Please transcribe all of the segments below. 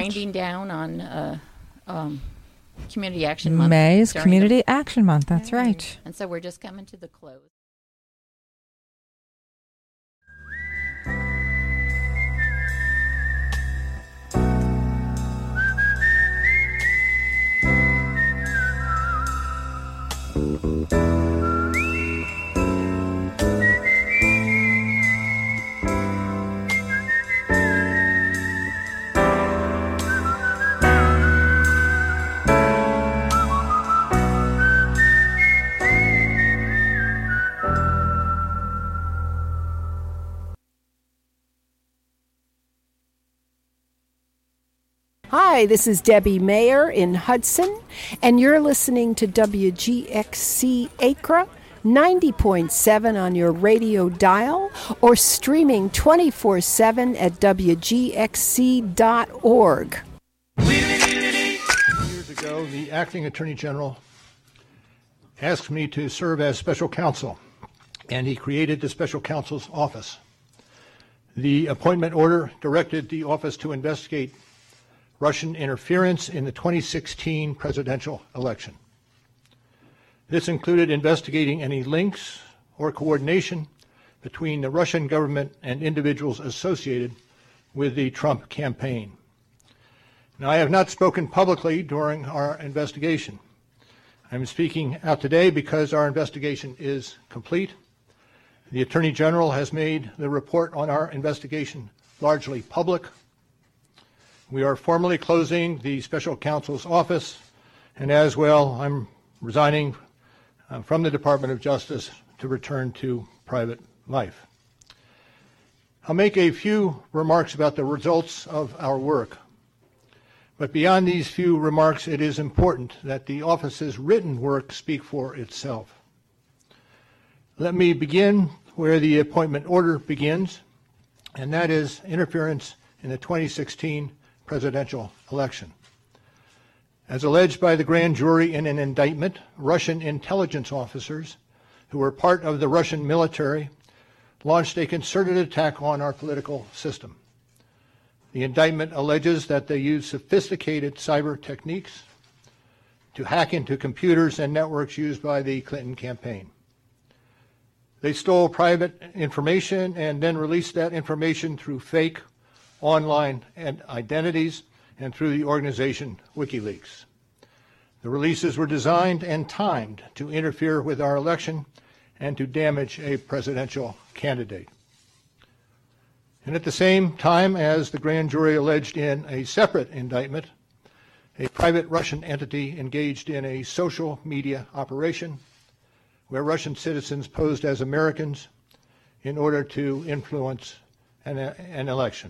winding down on Community Action Month. May is Community Action Month. That's right. And so we're just coming to the close. Hi, this is Debbie Mayer in Hudson, and you're listening to WGXC Acra 90.7 on your radio dial or streaming 24/7 at WGXC.org. Years ago, the acting Attorney General asked me to serve as special counsel, and he created the special counsel's office. The appointment order directed the office to investigate Russian interference in the 2016 presidential election. This included investigating any links or coordination between the Russian government and individuals associated with the Trump campaign. Now, I have not spoken publicly during our investigation. I'm speaking out today because our investigation is complete. The Attorney General has made the report on our investigation largely public. We are formally closing the special counsel's office, and as well, I'm resigning from the Department of Justice to return to private life. I'll make a few remarks about the results of our work. But beyond these few remarks, it is important that the office's written work speak for itself. Let me begin where the appointment order begins, and that is interference in the 2016 presidential election. As alleged by the grand jury in an indictment, Russian intelligence officers who were part of the Russian military launched a concerted attack on our political system. The indictment alleges that they used sophisticated cyber techniques to hack into computers and networks used by the Clinton campaign. They stole private information and then released that information through fake online identities and through the organization WikiLeaks. The releases were designed and timed to interfere with our election and to damage a presidential candidate. And at the same time, as the grand jury alleged in a separate indictment, a private Russian entity engaged in a social media operation where Russian citizens posed as Americans in order to influence an election.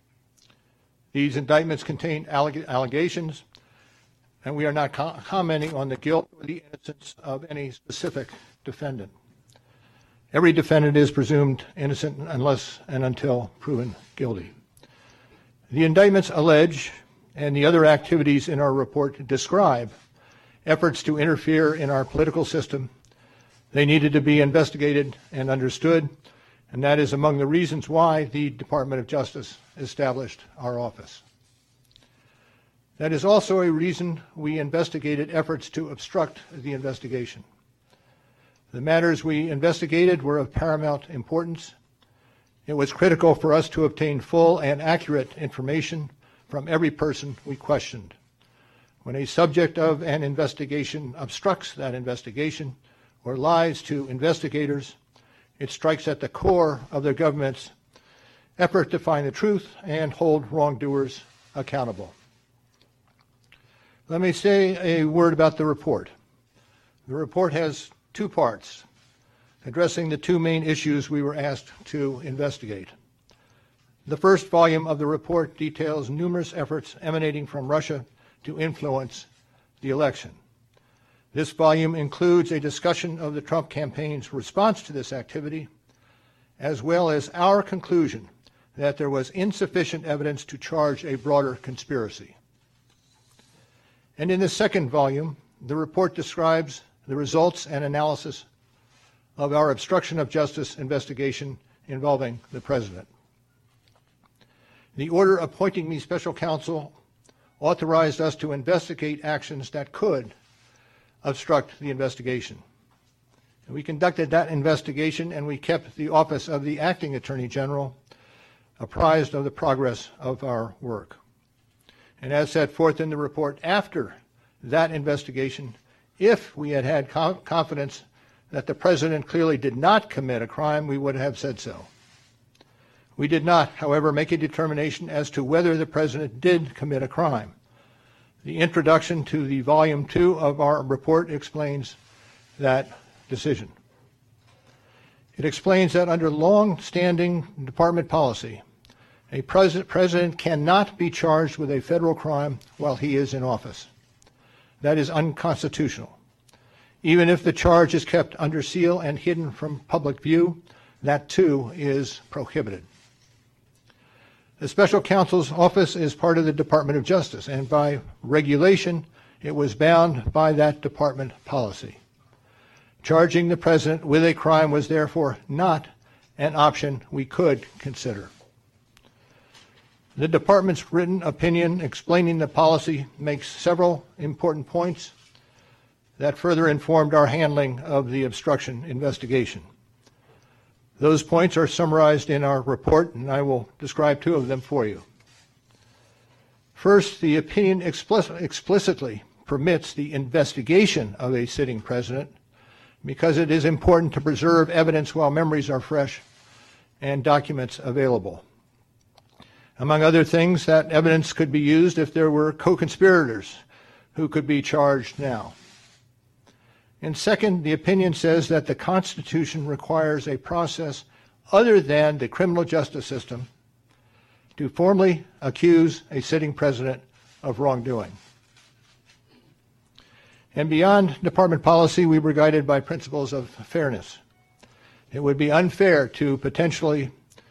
These indictments contain allegations, and we are not commenting on the guilt or the innocence of any specific defendant. Every defendant is presumed innocent unless and until proven guilty. The indictments allege, and the other activities in our report describe, efforts to interfere in our political system. They needed to be investigated and understood, and that is among the reasons why the Department of Justice established our office. That is also a reason we investigated efforts to obstruct the investigation. The matters we investigated were of paramount importance. It was critical for us to obtain full and accurate information from every person we questioned. When a subject of an investigation obstructs that investigation or lies to investigators, it strikes at the core of the government's effort to find the truth and hold wrongdoers accountable. Let me say a word about the report. The report has two parts, addressing the two main issues we were asked to investigate. The first volume of the report details numerous efforts emanating from Russia to influence the election. This volume includes a discussion of the Trump campaign's response to this activity, as well as our conclusion that there was insufficient evidence to charge a broader conspiracy. And in the second volume, the report describes the results and analysis of our obstruction of justice investigation involving the president. The order appointing me special counsel authorized us to investigate actions that could obstruct the investigation. We conducted that investigation, and we kept the Office of the Acting Attorney General apprised of the progress of our work. And as set forth in the report, after that investigation, if we had had confidence that the President clearly did not commit a crime, we would have said so. We did not, however, make a determination as to whether the President did commit a crime. The introduction to the Volume 2 of our report explains that decision. It explains that under long-standing department policy, a president cannot be charged with a federal crime while he is in office. That is unconstitutional. Even if the charge is kept under seal and hidden from public view, that too is prohibited. The Special Counsel's Office is part of the Department of Justice, and by regulation, it was bound by that department policy. Charging the President with a crime was therefore not an option we could consider. The Department's written opinion explaining the policy makes several important points that further informed our handling of the obstruction investigation. Those points are summarized in our report, and I will describe two of them for you. First, the opinion explicitly permits the investigation of a sitting president because it is important to preserve evidence while memories are fresh and documents available. Among other things, that evidence could be used if there were co-conspirators who could be charged now. And second, the opinion says that the Constitution requires a process other than the criminal justice system to formally accuse a sitting president of wrongdoing. And beyond department policy, we were guided by principles of fairness. It would be unfair to potentially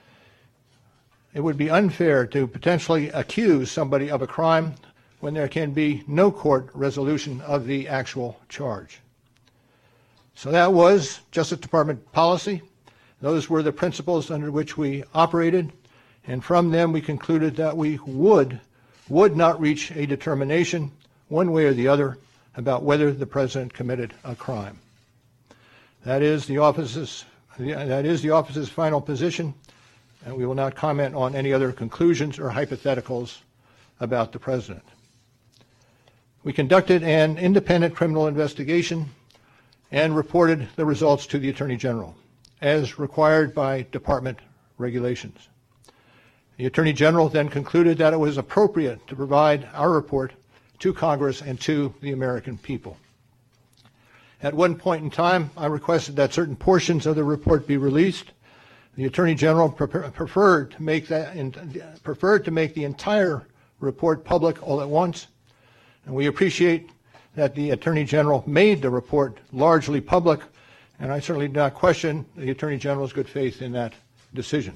accuse somebody of a crime when there can be no court resolution of the actual charge. So that was Justice Department policy. Those were the principles under which we operated, and from them we concluded that we would not reach a determination one way or the other about whether the President committed a crime. That is the office's final position, and we will not comment on any other conclusions or hypotheticals about the President. We conducted an independent criminal investigation and reported the results to the Attorney General, as required by department regulations. The Attorney General then concluded that it was appropriate to provide our report to Congress and to the American people. At one point in time, I requested that certain portions of the report be released. The Attorney General preferred to make the entire report public all at once, and we appreciate that the Attorney General made the report largely public, and I certainly do not question the Attorney General's good faith in that decision.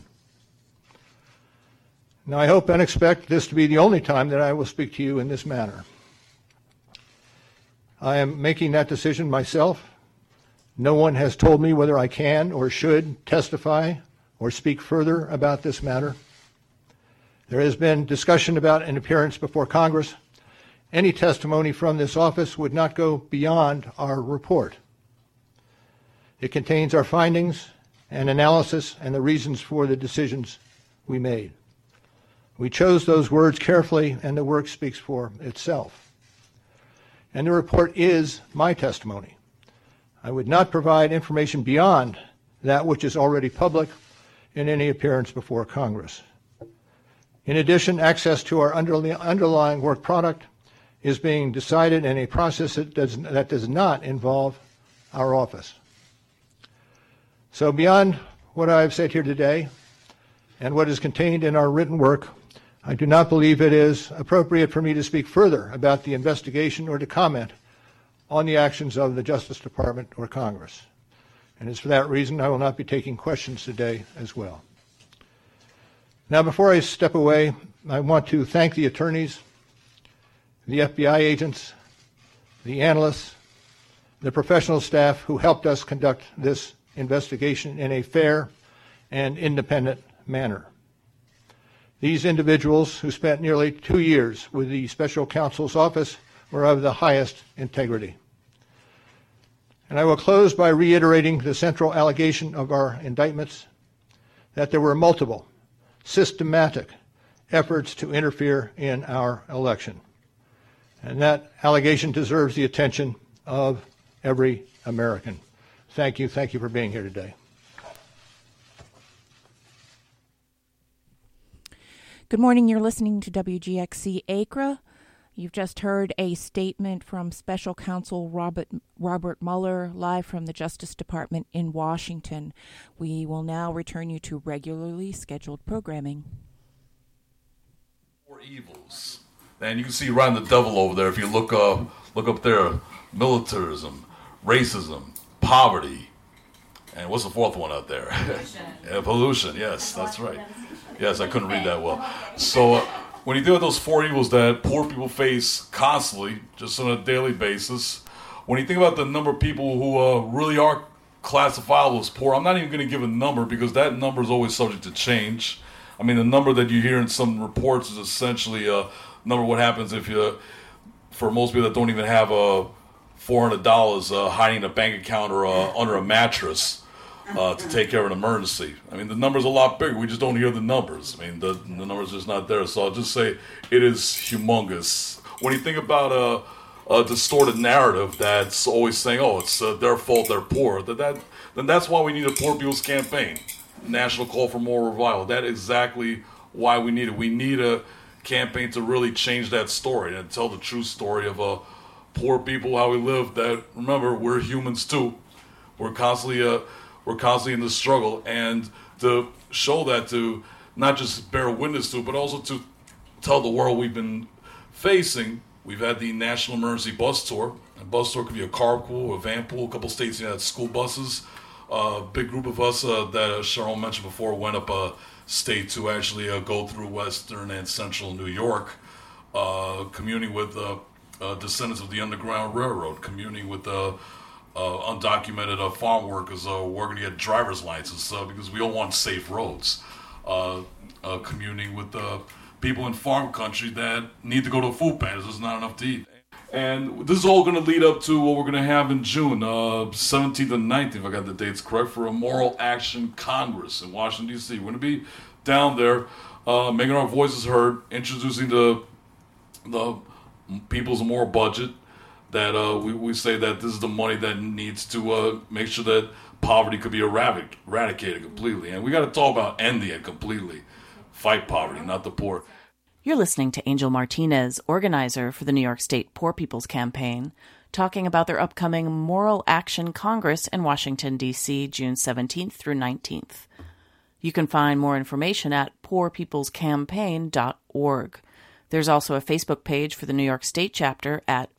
Now, I hope and expect this to be the only time that I will speak to you in this manner. I am making that decision myself. No one has told me whether I can or should testify or speak further about this matter. There has been discussion about an appearance before Congress. Any testimony from this office would not go beyond our report. It contains our findings and analysis and the reasons for the decisions we made. We chose those words carefully, and the work speaks for itself. And the report is my testimony. I would not provide information beyond that which is already public in any appearance before Congress. In addition, access to our underlying work product is being decided in a process that does not involve our office. So beyond what I have said here today and what is contained in our written work, I do not believe it is appropriate for me to speak further about the investigation or to comment on the actions of the Justice Department or Congress. And it's for that reason I will not be taking questions today as well. Now, before I step away, I want to thank the attorneys, the FBI agents, the analysts, the professional staff who helped us conduct this investigation in a fair and independent manner. These individuals, who spent nearly 2 years with the special counsel's office, were of the highest integrity. And I will close by reiterating the central allegation of our indictments, that there were multiple, systematic efforts to interfere in our election. And that allegation deserves the attention of every American. Thank you. Thank you for being here today. Good morning. You're listening to WGXC ACRA. You've just heard a statement from Special Counsel Robert Mueller, live from the Justice Department in Washington. We will now return you to regularly scheduled programming. Four evils. And you can see riding the devil over there if you look up there. Militarism, racism, poverty, and what's the fourth one out there? Pollution. Yeah, pollution, yes, that's right. Yes, I couldn't read that well. So when you deal with those four evils that poor people face constantly, just on a daily basis, when you think about the number of people who really are classifiable as poor, I'm not even going to give a number because that number is always subject to change. I mean, the number that you hear in some reports is essentially a number of what happens if you, for most people that don't even have $400 hiding in a bank account or under a mattress to take care of an emergency. I mean, the number's a lot bigger. We just don't hear the numbers. I mean, the number's just not there. So I'll just say it is humongous. When you think about a distorted narrative that's always saying, oh, it's their fault, they're poor, then that's why we need a Poor People's Campaign, National Call for Moral Revival. That's exactly why we need it. We need a campaign to really change that story and tell the true story of poor people, how we live. That, remember, we're humans too. We're constantly in the struggle, and to show that, to not just bear witness to, but also to tell the world we've been facing. We've had the National Emergency Bus Tour. A bus tour could be a carpool, a van pool. A couple states had school buses. A big group of us that Sharon mentioned before went up a state to actually go through western and central New York, communing with descendants of the Underground Railroad, communing with undocumented farm workers working to get driver's licenses because we all want safe roads, communing with people in farm country that need to go to a food pantry. There's not enough to eat. And this is all going to lead up to what we're going to have in June, 17th and 19th, if I got the dates correct, for a Moral Action Congress in Washington, D.C. We're going to be down there making our voices heard, introducing the people's moral budget, that we say that this is the money that needs to make sure that poverty could be eradicated completely. And we got to talk about ending it completely. Fight poverty, not the poor. You're listening to Angel Martinez, organizer for the New York State Poor People's Campaign, talking about their upcoming Moral Action Congress in Washington, D.C., June 17th through 19th. You can find more information at poorpeoplescampaign.org. There's also a Facebook page for the New York State chapter at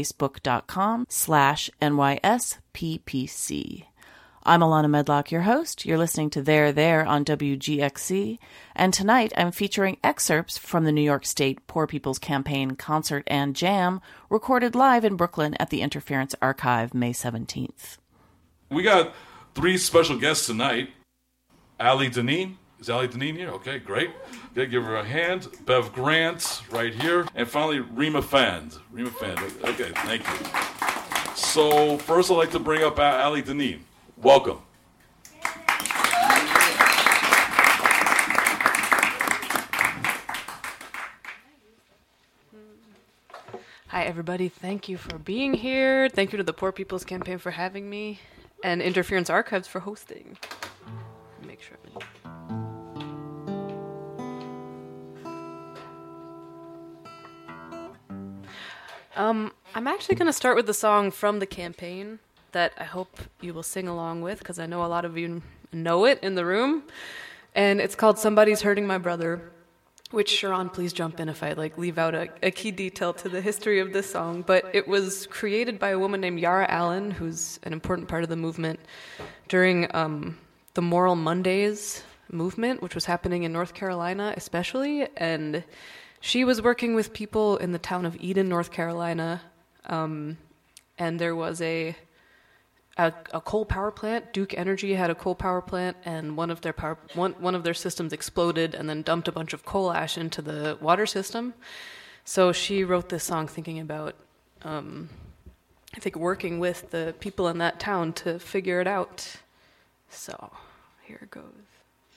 facebook.com/NYSPPC. I'm Alana Medlock, your host. You're listening to There on WGXC, and tonight I'm featuring excerpts from the New York State Poor People's Campaign concert and jam recorded live in Brooklyn at the Interference Archive May 17th. We got three special guests tonight. Ali Dineen. Is Ali Dineen here? Okay, great. Okay, give her a hand. Bev Grant, right here. And finally, Rima Fand. Okay, thank you. So first I'd like to bring up Ali Dineen. Welcome. Hi, everybody. Thank you for being here. Thank you to the Poor People's Campaign for having me, and Interference Archives for hosting. Make sure. I'm actually going to start with the song from the campaign that I hope you will sing along with, because I know a lot of you know it in the room. And it's called Somebody's Hurting My Brother, which, Sharon, please jump in if I leave out a key detail to the history of this song. But it was created by a woman named Yara Allen, who's an important part of the movement during the Moral Mondays movement, which was happening in North Carolina especially. And she was working with people in the town of Eden, North Carolina. And there was a a coal power plant. Duke Energy had a coal power plant, and one of their systems exploded and then dumped a bunch of coal ash into the water system. So she wrote this song thinking about, I think, working with the people in that town to figure it out. So here it goes.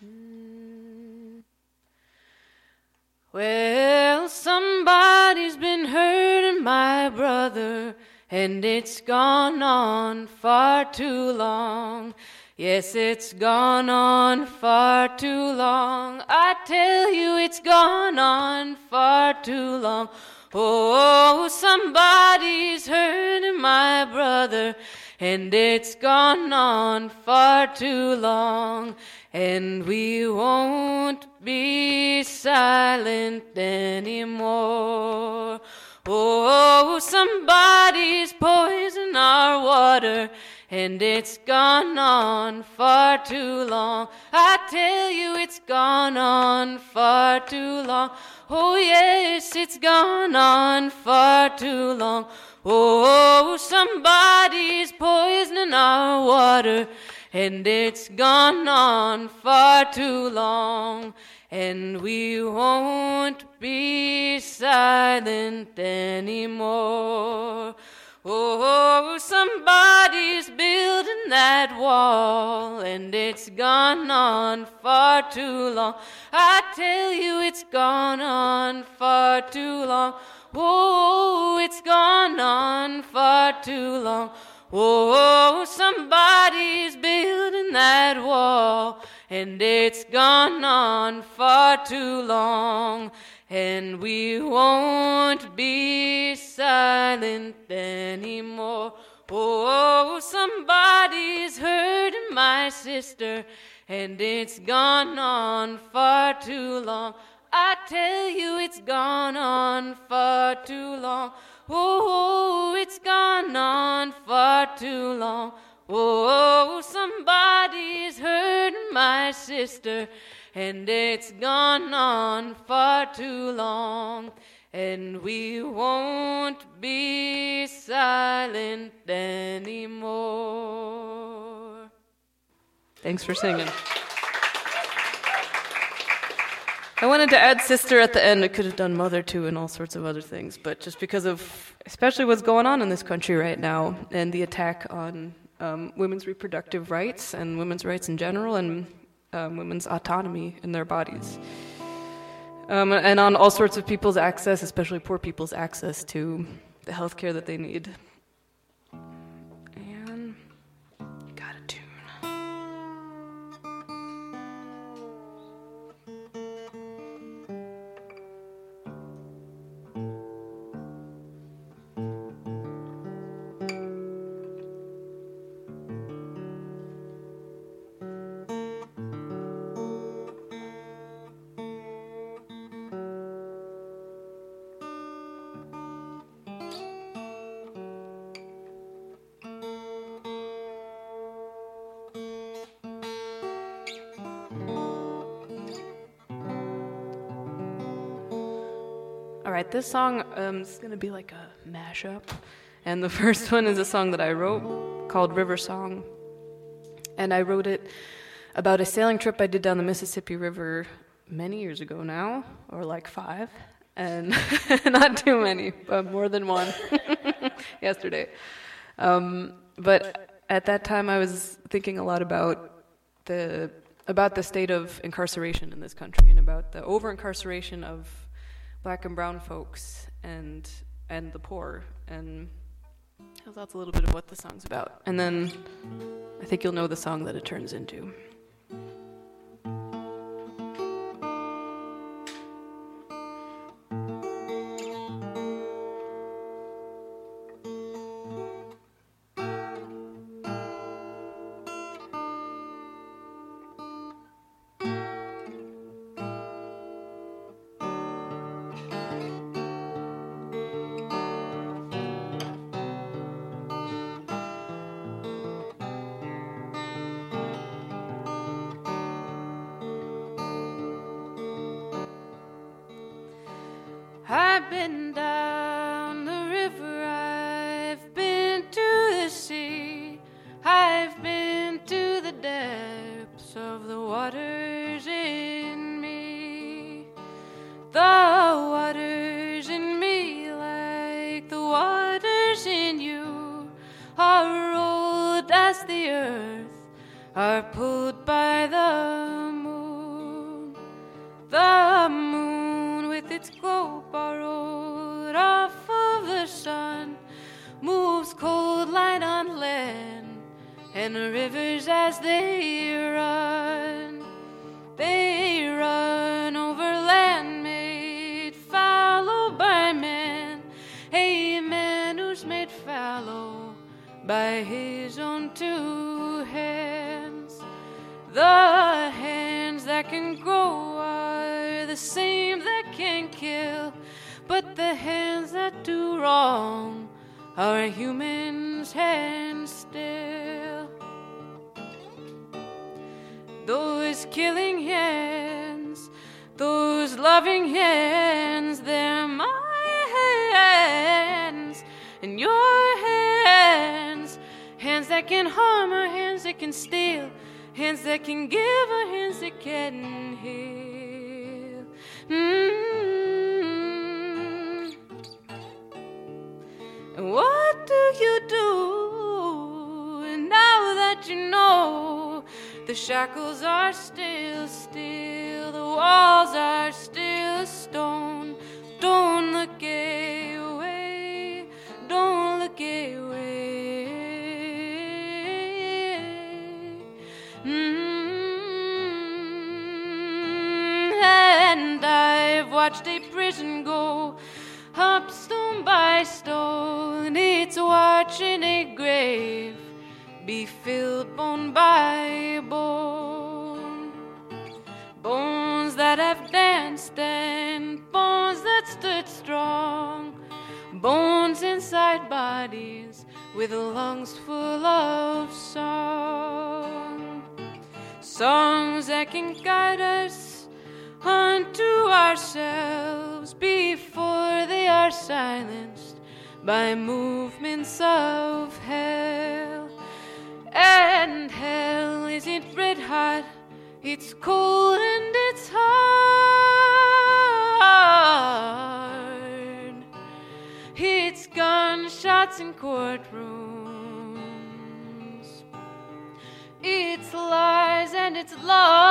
Well, somebody's been hurting my brother, and it's gone on far too long. Yes, it's gone on far too long. I tell you, it's gone on far too long. Oh, somebody's hurting my brother, and it's gone on far too long. And we won't be silent anymore. Oh, somebody's poisoned our water, and it's gone on far too long. I tell you, it's gone on far too long. Oh, yes, it's gone on far too long. Oh, somebody's poisoning our water, and it's gone on far too long. And we won't be silent anymore. Oh, somebody's building that wall, and it's gone on far too long. I tell you, it's gone on far too long. Oh, it's gone on far too long. Oh, somebody's building that wall, and it's gone on far too long. And we won't be silent anymore. Oh, somebody's hurting my sister, and it's gone on far too long. I tell you, it's gone on far too long. Oh, it's gone on far too long. Oh, somebody's hurting my sister, and it's gone on far too long. And we won't be silent anymore. Thanks for singing. I wanted to add sister at the end. I could have done mother too and all sorts of other things, but just because of especially what's going on in this country right now and the attack on women's reproductive rights and women's rights in general and women's autonomy in their bodies. And on all sorts of people's access, especially poor people's access to the health care that they need. And got a tune. All right, this song is going to be like a mashup. And the first one is a song that I wrote called River Song. And I wrote it about a sailing trip I did down the Mississippi River many years ago now, or like 5. And not too many, but more than one yesterday. But at that time I was thinking a lot about the state of incarceration in this country and about the over-incarceration of Black and brown folks and the poor, and that's a little bit of what the song's about. And then I think you'll know the song that it turns into. I've been down the river, I've been to the sea, are pulled by the moon with its glow borrowed off of the sun, moves cold light on land, and the rivers as they run over land made fallow by man, a man who's made fallow by his own two hands. The hands that can grow are the same that can kill, but the hands that do wrong are a human's hands still. Those killing hands, those loving hands, they're my hands and your hands. Hands that can harm or hands that can steal, hands that can give or hands that can heal. And what do you do now that you know the shackles are still steel, the walls are still stone? Don't look away, don't look away. And I've watched a prison go up stone by stone. It's watching a grave be filled bone by bone. Bones that have danced and bones that stood strong. Bones inside bodies with lungs full of song. Songs that can guide us unto ourselves before they are silenced by movements of hell. And hell isn't red hot, it's cold and it's hard. It's gunshots in courtrooms, it's lies and it's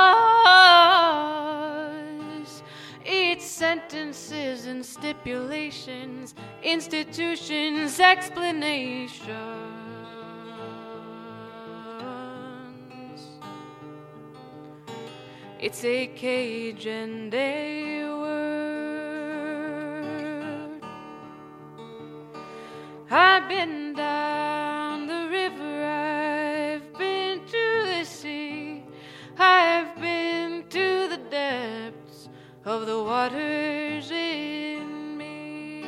laws, it's sentences and stipulations, institutions, explanations. It's a cage and a word. I've been down the river, I've been to the sea, I've been to the depths of the waters in me.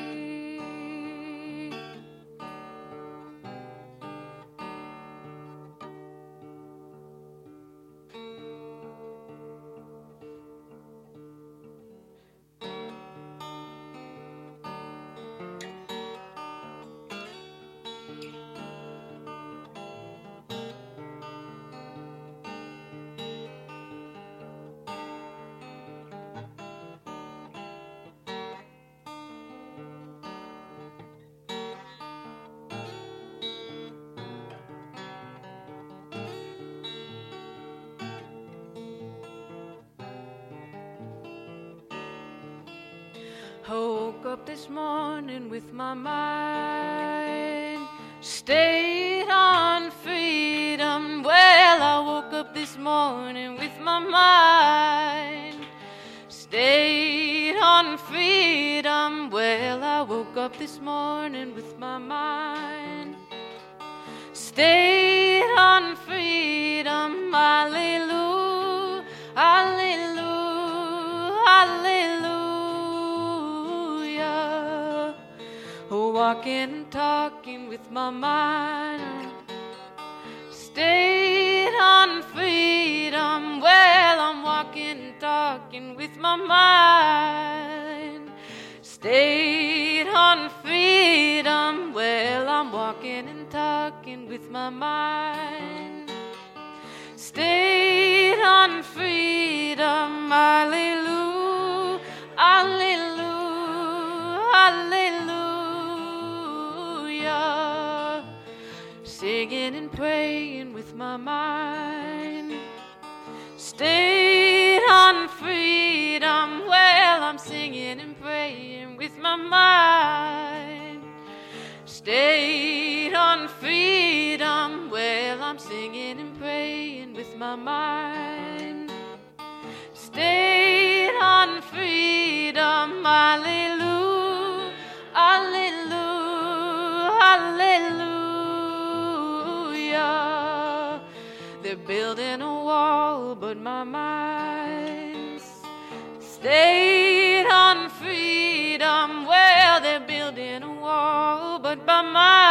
I woke up this morning with my mind stayed on freedom. Well, I woke up this morning with my mind stayed on freedom. Well, I woke up this morning with my mind stayed on freedom. Hallelujah, hallelujah, hallelujah. Walking and talking with my mind stayed on freedom. Well, I'm walking and talking with my mind stayed on freedom. Well, I'm walking and talking with my mind stayed on freedom. Hallelujah, hallelujah, hallelujah. singing and praying with my mind. State on freedom, well, I'm singing and praying with my mind. State on freedom, well, I'm singing and praying with my mind. State on freedom, hallelujah, hallelujah, hallelujah. They're building a wall, but my mind's stayed on freedom. Well, they're building a wall, but my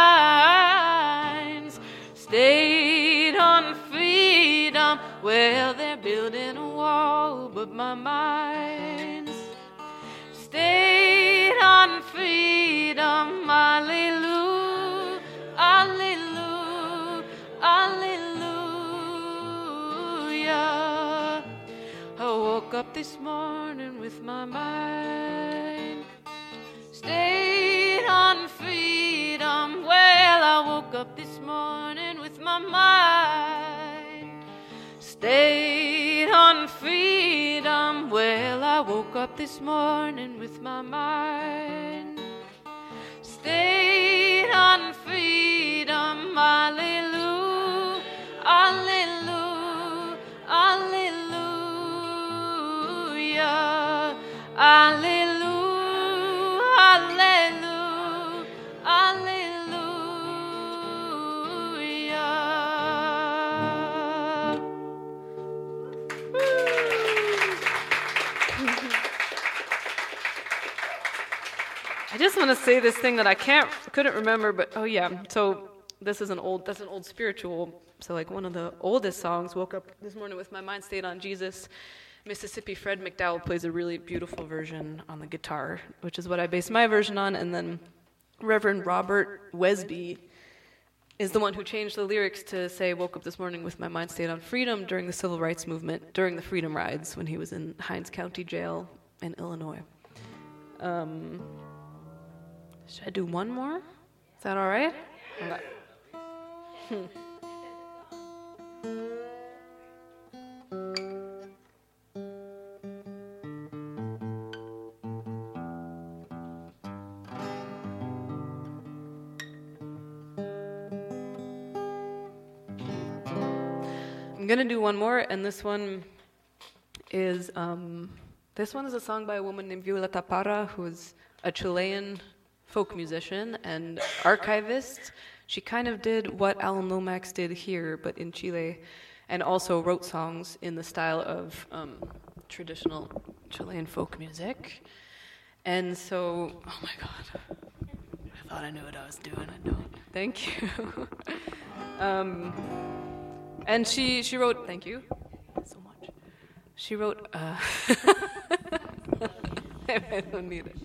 mind's stayed on freedom. Well, they're building a wall, but my mind's stayed on freedom. Hallelujah, hallelujah, hallelujah. I woke up this morning with my mind stayed on freedom. Well, I woke up this morning with my mind stayed on freedom. Well, I woke up this morning with my mind stayed on freedom. Hallelujah, hallelujah, hallelujah, hallelujah, hallelujah, hallelujah. I just want to say this thing that I couldn't remember, but oh yeah. So that's an old spiritual. So like one of the oldest songs. Woke up this morning with my mind stayed on Jesus. Mississippi Fred McDowell plays a really beautiful version on the guitar, which is what I based my version on. And then Reverend Robert Wesby is the one who changed the lyrics to say, woke up this morning with my mind stayed on freedom during the civil rights movement, during the Freedom Rides when he was in Hinds County Jail in Illinois. Should I do one more? Is that all right? Okay. I'm gonna do one more, and this one is a song by a woman named Violeta Parra, who is a Chilean folk musician and archivist. She kind of did what Alan Lomax did here, but in Chile, and also wrote songs in the style of traditional Chilean folk music. And so, oh my God, I thought I knew what I was doing. I don't. Thank you. And she wrote, thank you so much. She wrote, I don't need it.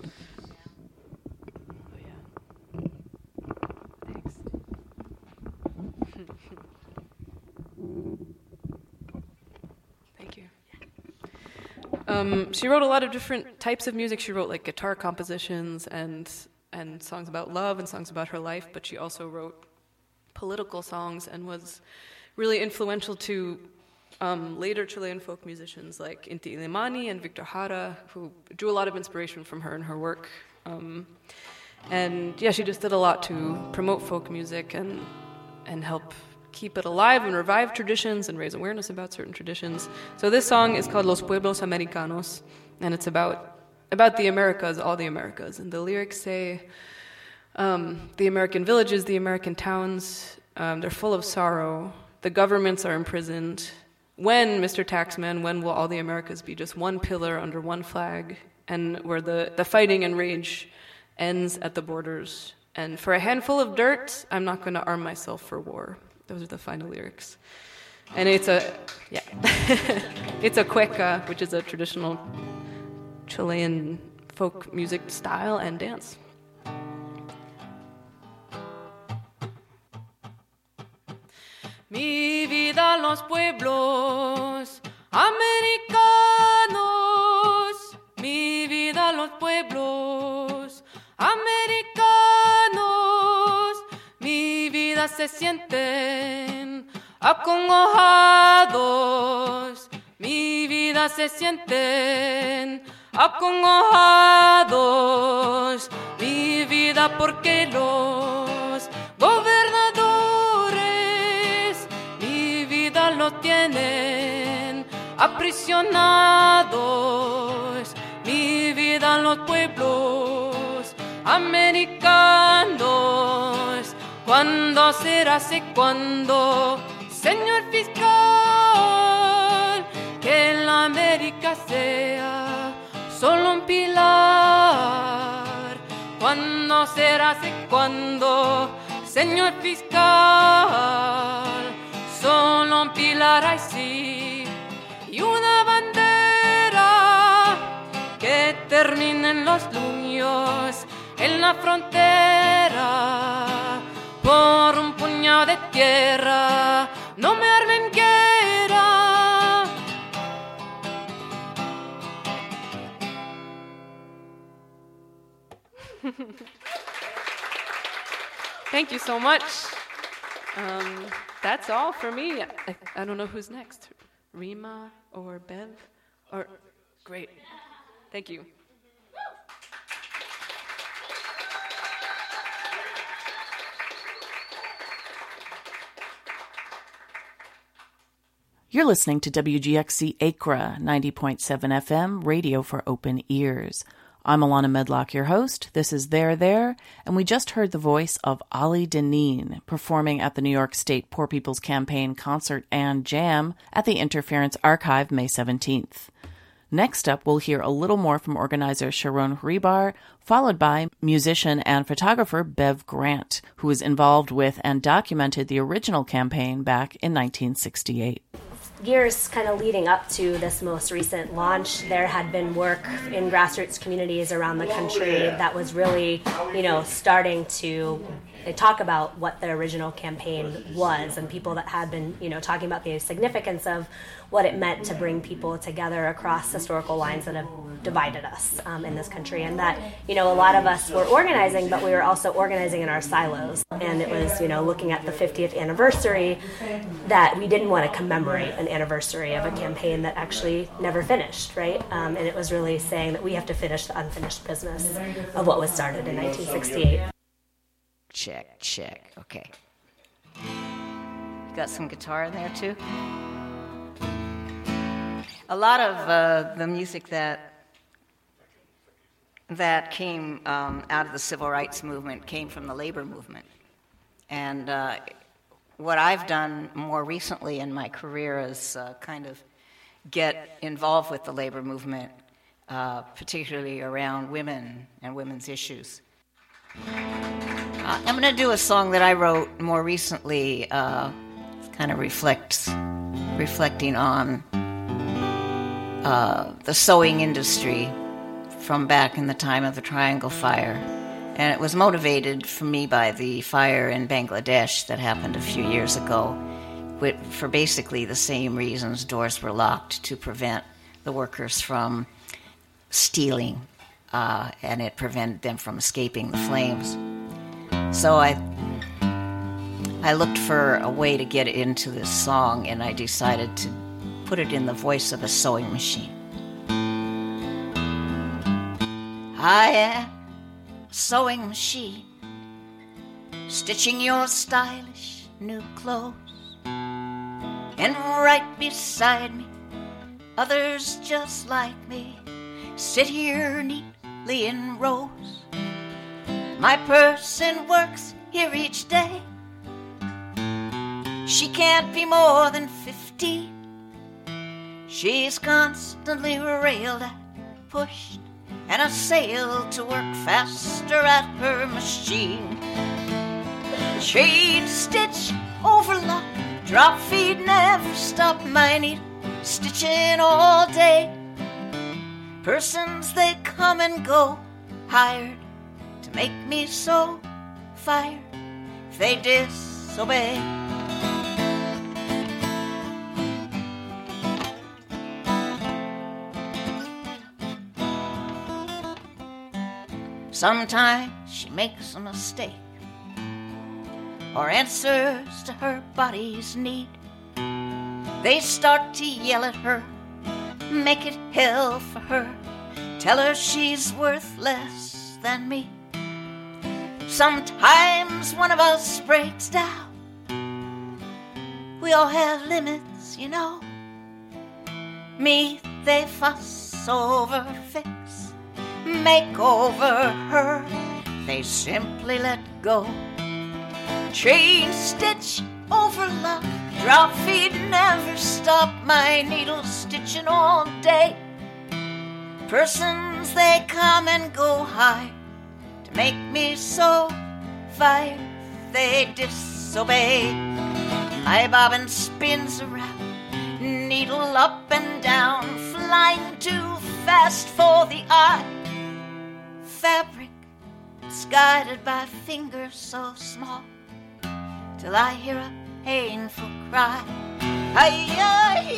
She wrote a lot of different types of music. She wrote like guitar compositions and songs about love and songs about her life, but she also wrote political songs and was really influential to later Chilean folk musicians like Inti Illimani and Victor Jara, who drew a lot of inspiration from her and her work. And yeah, she just did a lot to promote folk music and help keep it alive and revive traditions and raise awareness about certain traditions. So this song is called Los Pueblos Americanos, and it's about the Americas, all the Americas. And the lyrics say, the American villages, the American towns, they're full of sorrow. The governments are imprisoned. When, Mr. Taxman, when will all the Americas be just one pillar under one flag, and where the fighting and rage ends at the borders? And for a handful of dirt, I'm not going to arm myself for war. Those are the final lyrics. And it's a cueca, which is a traditional Chilean folk music style and dance. Mi vida los pueblos americanos, mi vida los pueblos americanos, mi vida vida se sienten acongojados, mi vida se sienten acongojados, mi vida porque los gobernadores mi vida lo tienen aprisionados, mi vida los pueblos americanos. ¿Cuándo será ese cuándo, señor fiscal, que la América sea solo un pilar? ¿Cuándo será ese cuándo, señor fiscal, solo un pilar así y una bandera que termine en los luños en la frontera? Por un puñado de tierra no me armen guerra. Thank you so much. That's all for me. I don't know who's next. Rima or Bev? Or great. Thank you. You're listening to WGXC Acra 90.7 FM, radio for open ears. I'm Alana Medlock, your host. This is There, and we just heard the voice of Ali Dineen performing at the New York State Poor People's Campaign Concert and Jam at the Interference Archive May 17th. Next up, we'll hear a little more from organizer Sharon Hribar, followed by musician and photographer Bev Grant, who was involved with and documented the original campaign back in 1968. Years kind of leading up to this most recent launch, there had been work in grassroots communities around the country that was really, starting to talk about what the original campaign was, and people that had been, talking about the significance of what it meant to bring people together across historical lines that have divided us in this country. And that, a lot of us were organizing, but we were also organizing in our silos. And it was, looking at the 50th anniversary that we didn't want to commemorate an anniversary of a campaign that actually never finished, right? And it was really saying that we have to finish the unfinished business of what was started in 1968. Check. Okay. You got some guitar in there too? A lot of the music that came out of the civil rights movement came from the labor movement. And what I've done more recently in my career is kind of get involved with the labor movement, particularly around women and women's issues. I'm going to do a song that I wrote more recently, kind of reflecting on the sewing industry from back in the time of the Triangle Fire. And it was motivated for me by the fire in Bangladesh that happened a few years ago, for basically the same reasons. Doors were locked to prevent the workers from stealing, and it prevented them from escaping the flames. So I looked for a way to get into this song, and I decided to put it in the voice of a sewing machine. I am a sewing machine, stitching your stylish new clothes. And right beside me, others just like me sit here neatly in rows. My person works here each day. She can't be more than 15. She's constantly railed at, pushed, and assailed to work faster at her machine. Chain, stitch, overlock, drop, feed, never stop my needle, stitching all day. Persons, they come and go, hired to make me so fired if they disobey. Sometimes she makes a mistake, or answers to her body's need. They start to yell at her, make it hell for her, tell her she's worth less than me. Sometimes one of us breaks down. We all have limits, you know. Me, they fuss over, fix, make over her. They simply let go. Chain stitch over love, drop feed never stop. My needle stitching all day. Persons, they come and go high to make me so fire. They disobey. My bobbin spins around, needle up and down, flying too fast for the eye. Fabric, it's guided by fingers so small, till I hear a painful cry. Ay, ay,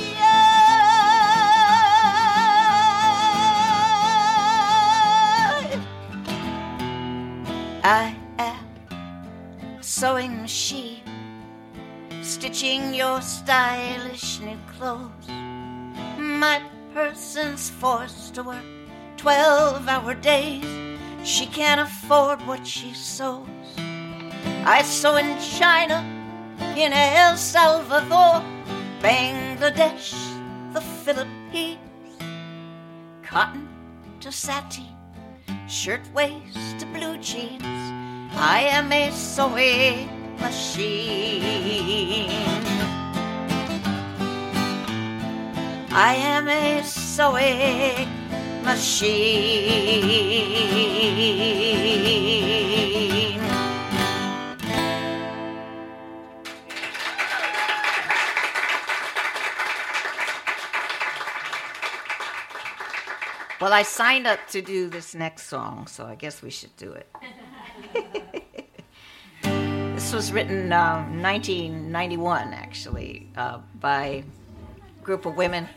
ay. I am a sewing machine, stitching your stylish new clothes. My person's forced to work 12-hour days. She can't afford what she sews. I sew in China, in El Salvador, Bangladesh, the Philippines. Cotton to sateen, shirtwaist to blue jeans. I am a sewing machine. I am a sewing machine. Well, I signed up to do this next song, so I guess we should do it. This was written 1991, actually, by a group of women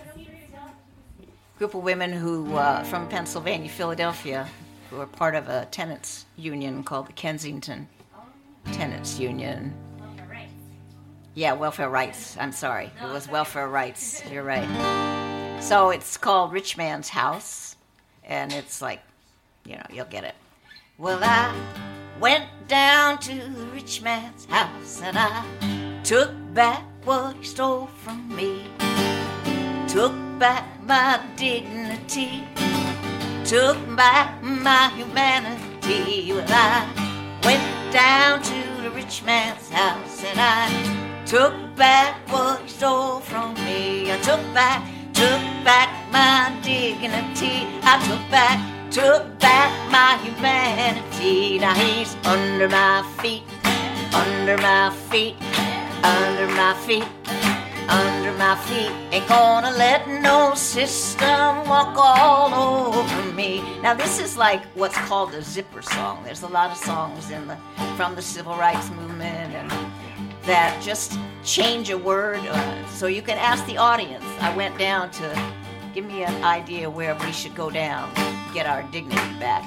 who from Pennsylvania, Philadelphia, who are part of a tenants union called the Kensington Tenants Union. Welfare rights. Yeah, welfare rights. I'm sorry. It was welfare rights. You're right. So it's called Rich Man's House. And it's like, you know, you'll get it. Well, I went down to the rich man's house and I took back what he stole from me. Took back my dignity. Took back my humanity. Well, I went down to the rich man's house and I took back what he stole from me. I took back my dignity. I took back my humanity. Now he's under my feet, under my feet, under my feet, under my feet. Ain't gonna let no system walk all over me. Now this is like what's called a zipper song. There's a lot of songs from the civil rights movement and that just change a word, so you can ask the audience. I went down to give me an idea where we should go down, get our dignity back.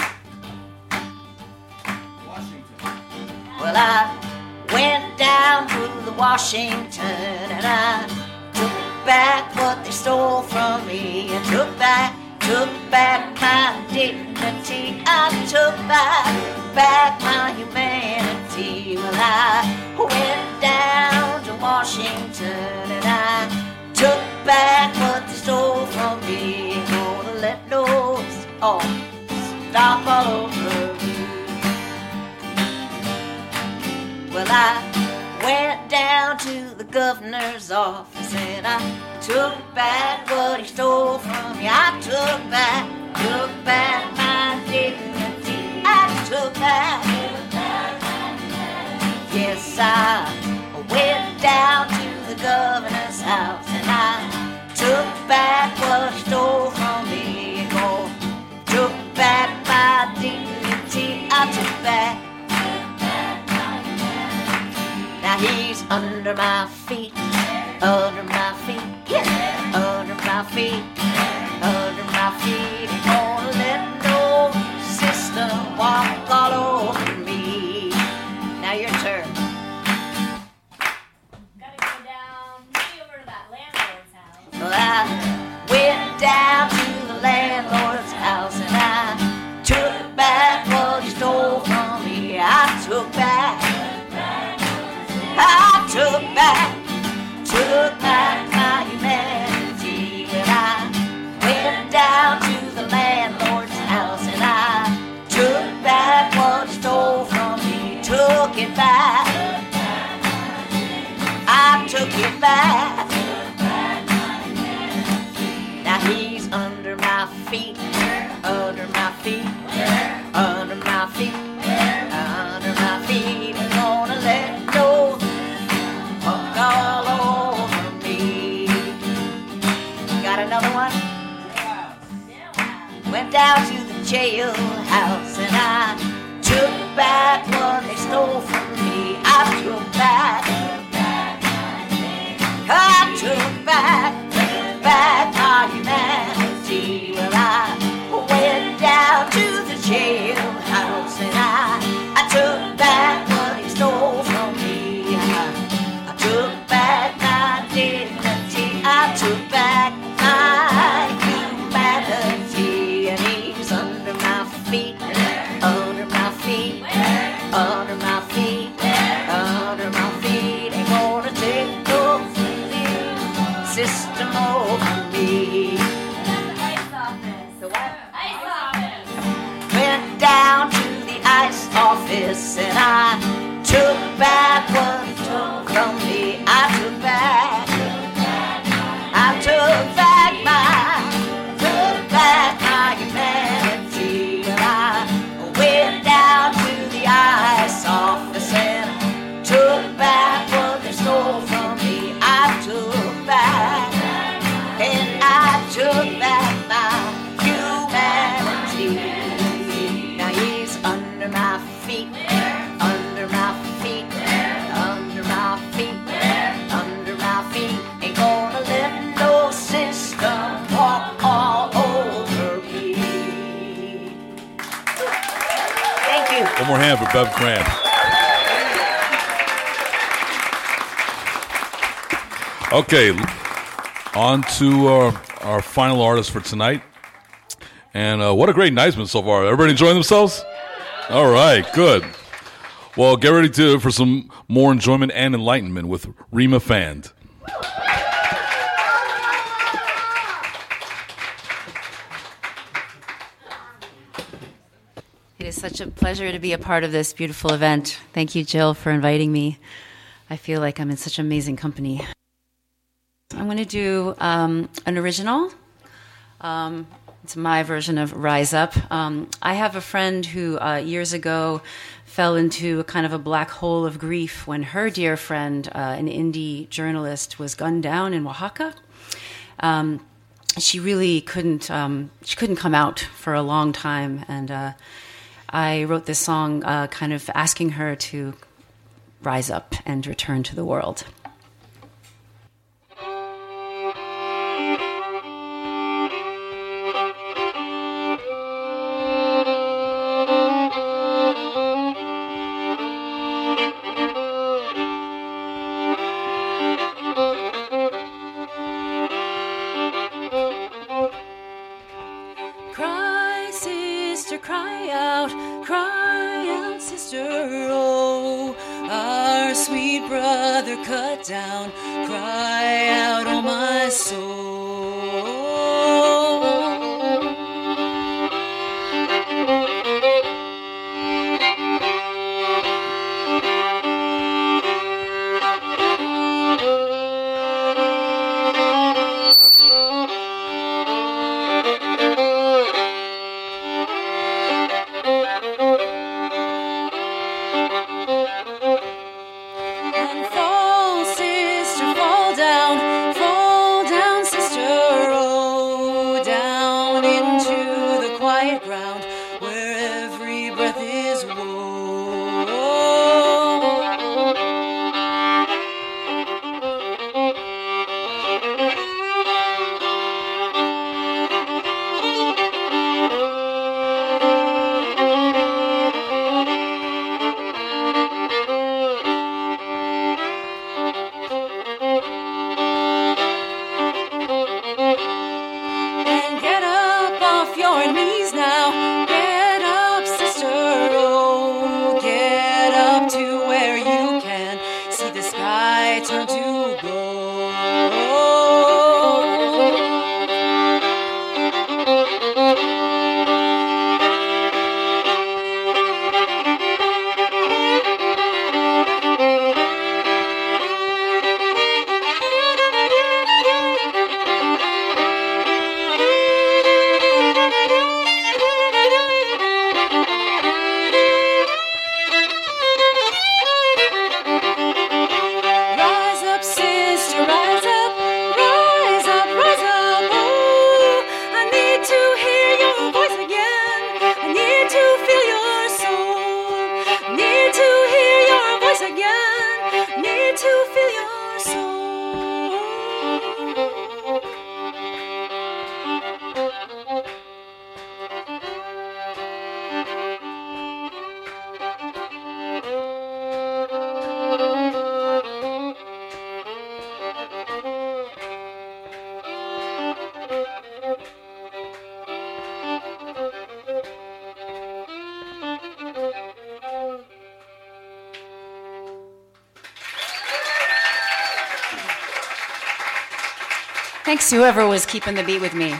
Washington. Well, I went down to the Washington and I took back what they stole from me. I took back my dignity. I took back my humanity. Well, I went down to Washington and I took back what they stole from me. Ain't gonna let no stop all over me. Well, I went down to the governor's office and I took back what he stole from me. I took back my dignity. I took back. Yes, I went down to the governor's house and I took back what he stole from me. Oh, took back my dignity. I took back. Now he's under my feet, under my feet, yeah, under my feet, under my feet. Ain't gonna let no system walk all over me. Now your turn. back my humanity. When I went down to the landlord's house and I took back what he stole from me. Took it back. I took it back. Now he's under my feet, under my feet, under my feet, under my feet. I'm gonna let go, walk all over me. Got another one? Went down to the jailhouse and I took back what they stole from me. I took back my humanity. Well, I went down to the jailhouse and I took back what he stole from me. I took back my dignity. I took back my humanity. And he's under my feet, under my feet, under my feet, under my feet. Ain't gonna take no system over me. The what? Ice office. Went down to the ice office and I took back what he took from me. I took back my humanity. When I went down to the ice office and took back what they stole from me. I took back, and I took back my humanity. Now he's under my feet, under my feet, under my feet, under my feet. Ain't gonna let no system walk all over me. Thank you. One more hand for Bev Grant. Okay, on to our final artist for tonight. And what a great night's been so far. Everybody enjoying themselves? All right, good. Well, get ready for some more enjoyment and enlightenment with Rima Fand. It is such a pleasure to be a part of this beautiful event. Thank you, Jill, for inviting me. I feel like I'm in such amazing company. I'm going to do an original. It's my version of Rise Up. I have a friend who years ago fell into a kind of a black hole of grief when her dear friend, an indie journalist, was gunned down in Oaxaca. She really couldn't come out for a long time, and I wrote this song kind of asking her to rise up and return to the world. Cut down, cry out, oh my soul. And fall, sister, fall down, to feel your soul. Thanks to whoever was keeping the beat with me.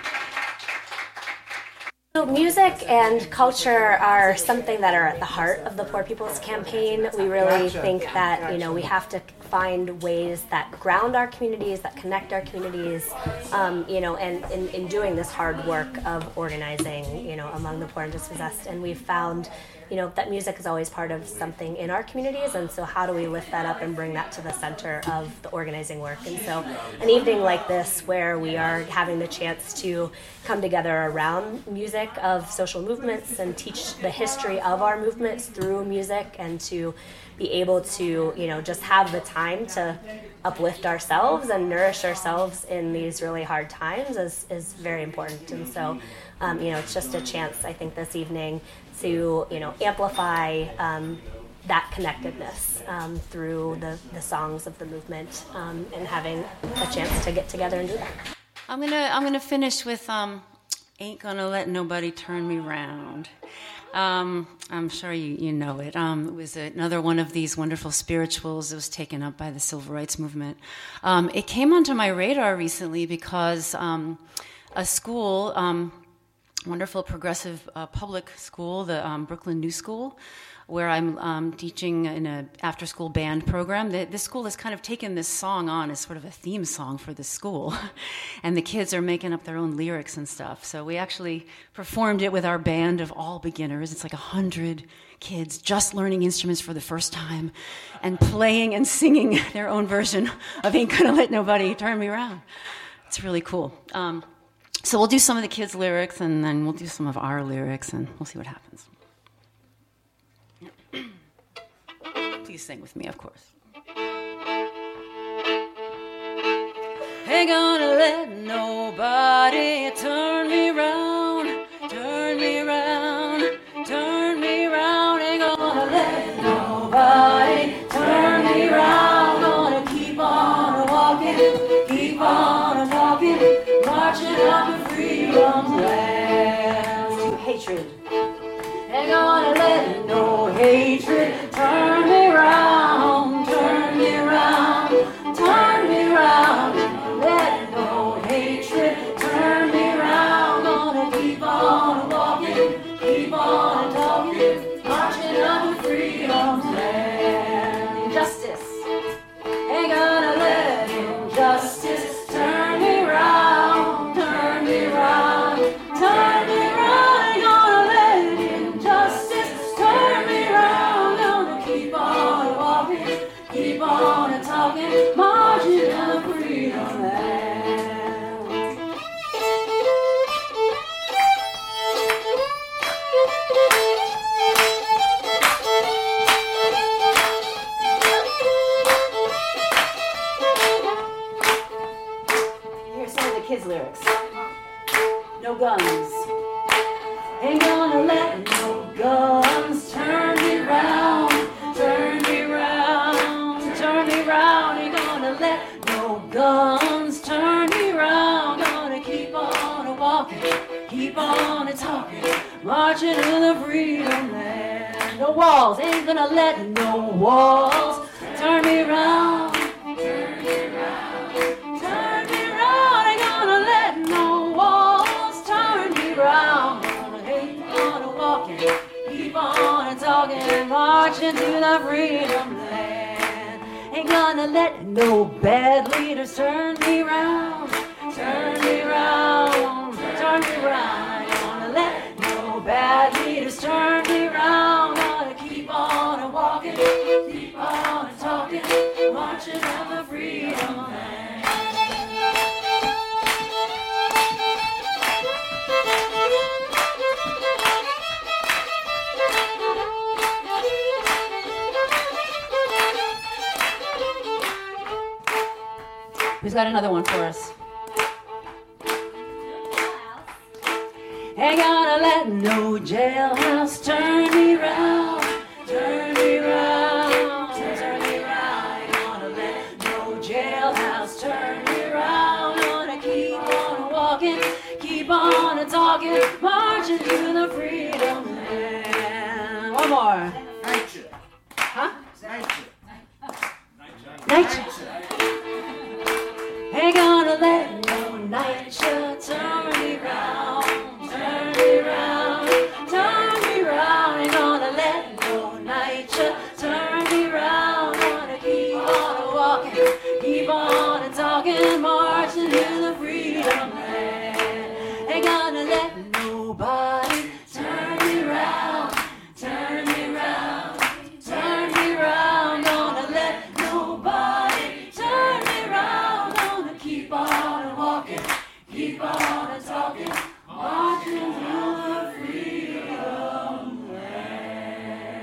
So music and culture are something that are at the heart of the Poor People's Campaign. We really think that, we have to find ways that ground our communities, that connect our communities, and in doing this hard work of organizing, among the poor and dispossessed. And we've found, that music is always part of something in our communities, and so how do we lift that up and bring that to the center of the organizing work? And so an evening like this, where we are having the chance to come together around music of social movements and teach the history of our movements through music, and to be able to, just have the time to uplift ourselves and nourish ourselves in these really hard times is very important. And so, it's just a chance, I think, this evening to, amplify that connectedness through the songs of the movement, and having a chance to get together and do that. I'm gonna finish with "Ain't Gonna Let Nobody Turn Me Round." I'm sure you know it. It was another one of these wonderful spirituals that was taken up by the civil rights movement. It came onto my radar recently because a school, wonderful progressive public school, the Brooklyn New School, where I'm teaching in an after-school band program. This school has kind of taken this song on as sort of a theme song for the school. And the kids are making up their own lyrics and stuff. So we actually performed it with our band of all beginners. It's like 100 kids just learning instruments for the first time and playing and singing their own version of Ain't Gonna Let Nobody Turn Me Around. It's really cool. So we'll do some of the kids' lyrics, and then we'll do some of our lyrics, and we'll see what happens. Please sing with me, of course. Ain't gonna let nobody turn me round, turn me round, turn me round. Ain't gonna let nobody turn me round. Gonna keep on walking, keep on talking, marching up to freedom's land. To hatred. Ain't gonna let no hatred turn me round, turn me round, turn me round. Let no hatred turn me round. Gonna keep on walking, keep on talking, marching up to freedom's land. Injustice, ain't gonna let injustice turn me round, turn me round, turn me round. Ain't gonna let injustice turn me round. Gonna keep on walking, keep on talking, marching up to freedom's land. Here's some of the kids' lyrics. No guns. Ain't gonna let no guns turn me round, turn me round, turn me round. Ain't gonna let no guns turn me round. Gonna keep on walking, keep on talking, marching to the freedom land. No walls, ain't gonna let no walls turn me round, turn me round, turn me round. Ain't gonna let no walls turn me round. Keep on talking, marching to the freedom land. Ain't gonna let no bad leaders turn me round, turn me round, turn me round. Ain't gonna let no bad leaders turn me round. Gonna keep on walking, keep on talking, marching to the freedom land. Who's got another one for us? Ain't gonna let no jailhouse turn me round, turn me round, turn me round. Ain't gonna let no jailhouse turn me round. Gonna keep on walking, keep on talking, marching to the freedom land. One more. Nature. Huh? Nature. Nature. Ain't gonna let no nature turn me round, turn me round, turn me round. Ain't gonna let no nature turn me round. Gonna keep on walking, keep on talking, marching to the freedom land. Ain't gonna let nobody turn me round, turn me round, turn me round. Gonna let nobody turn me round. Gonna keep on walking, keep on talking, marching to the freedom land.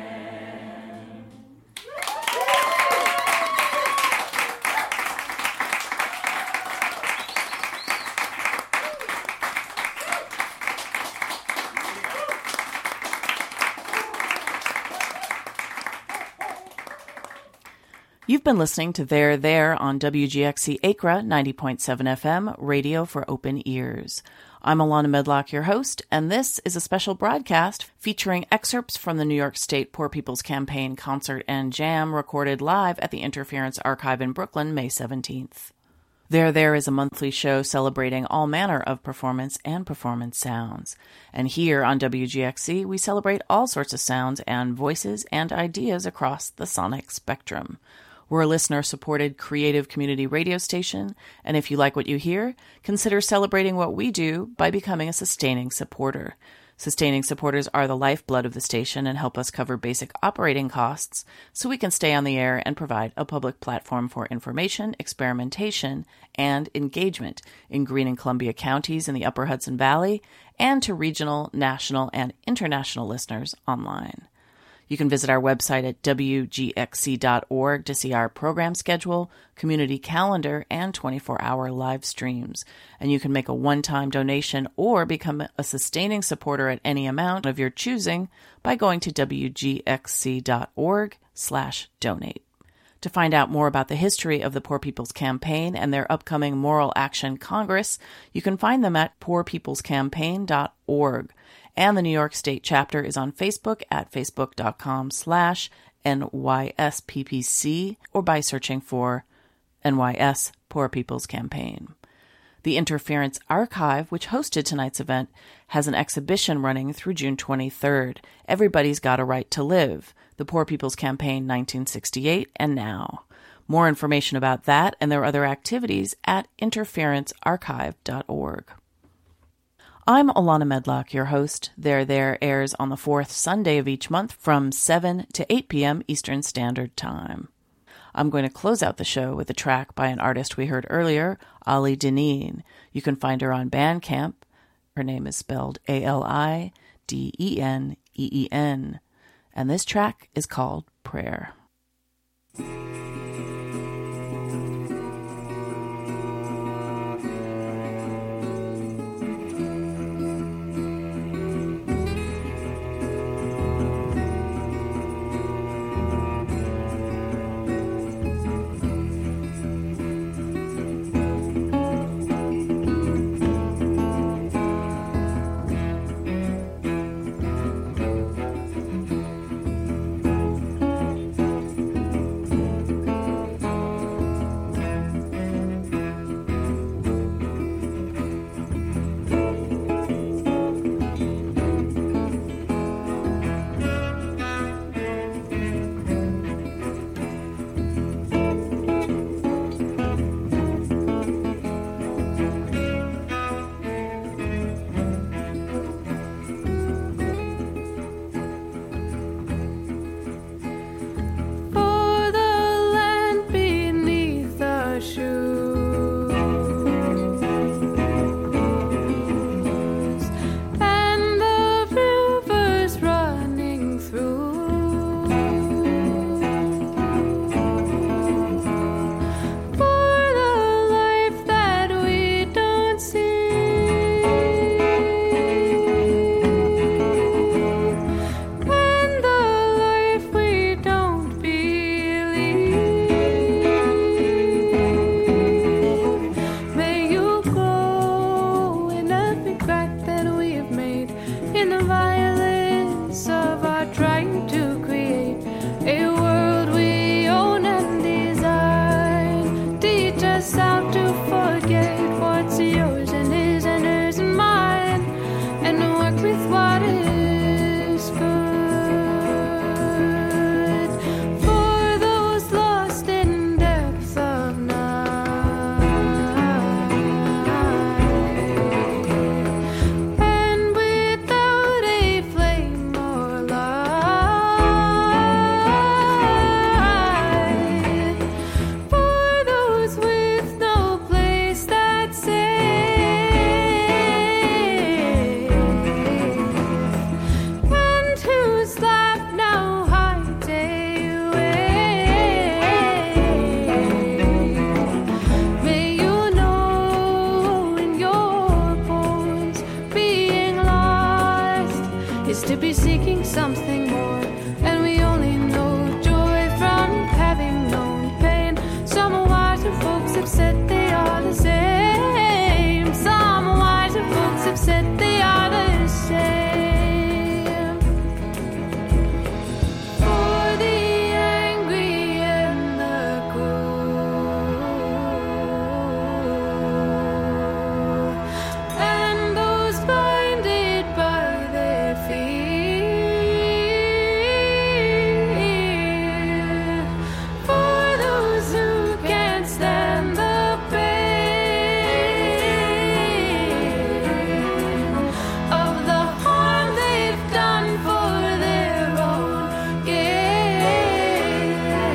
You've been listening to There on WGXC Acra 90.7 FM, radio for open ears. I'm Alana Medlock, your host, and this is a special broadcast featuring excerpts from the New York State Poor People's Campaign concert and jam recorded live at the Interference Archive in Brooklyn, May 17th. There is a monthly show celebrating all manner of performance and performance sounds. And here on WGXC, we celebrate all sorts of sounds and voices and ideas across the sonic spectrum. We're a listener-supported creative community radio station, and if you like what you hear, consider celebrating what we do by becoming a sustaining supporter. Sustaining supporters are the lifeblood of the station and help us cover basic operating costs so we can stay on the air and provide a public platform for information, experimentation, and engagement in Greene and Columbia counties in the Upper Hudson Valley and to regional, national, and international listeners online. You can visit our website at wgxc.org to see our program schedule, community calendar, and 24-hour live streams. And you can make a one-time donation or become a sustaining supporter at any amount of your choosing by going to wgxc.org/donate. To find out more about the history of the Poor People's Campaign and their upcoming Moral Action Congress, you can find them at poorpeoplescampaign.org. And the New York State chapter is on Facebook at facebook.com/NYSPPC or by searching for NYS Poor People's Campaign. The Interference Archive, which hosted tonight's event, has an exhibition running through June 23rd. Everybody's Got a Right to Live, the Poor People's Campaign 1968 and Now. More information about that and their other activities at interferencearchive.org. I'm Alana Medlock, your host. There airs on the fourth Sunday of each month from 7 to 8 p.m. Eastern Standard Time. I'm going to close out the show with a track by an artist we heard earlier, Ali Dineen. You can find her on Bandcamp. Her name is spelled ALIDENEEN. And this track is called Prayer. a world we own and design. Teach us how to forget what's yours and his and hers and mine, and work with what is good for those lost in depths of night. And without a flame or light, for those with no place that's safe, and whose laugh now hides away. May you know in your bones being lost is to be seeking something more, and we only know joy from having known pain. Some wiser folks have said they are the same. Some wiser folks have said they are the same. For the angry and the cruel, and those blinded by their fear, for those who can't stand the pain of the harm they've done for their own gain.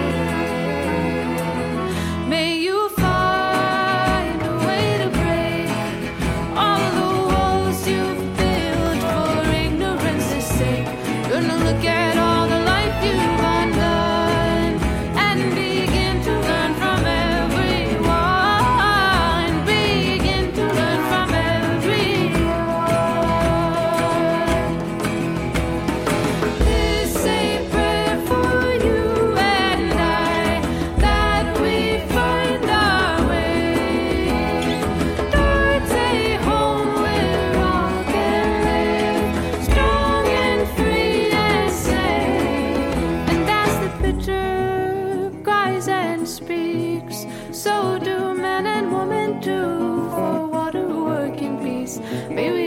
May you find a way to break all the walls you've built for ignorance's sake. Learn to look at all the life you've undone and begin to learn from everyone. Begin to learn from everyone. This a prayer for you and I, that we find our way towards a home where all can live strong and free and safe. And as the picture cries and speaks, so do men and women do, for water work in peace. May we